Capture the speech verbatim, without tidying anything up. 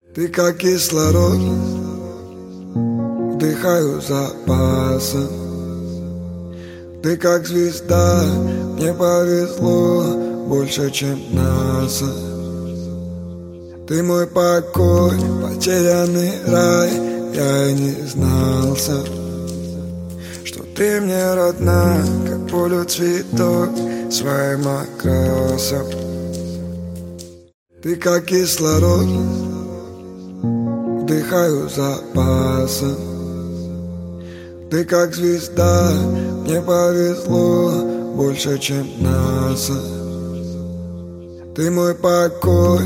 Ты как кислород, вдыхаю запасом. Ты как звезда, мне повезло больше, чем НАСА. Ты мой покой, потерянный рай, я и не знался, что ты мне родна, как полю цветок своим окрасом. Ты как кислород, вдыхаю запасом. Ты как звезда, мне повезло больше, чем НАСА. Ты мой покой,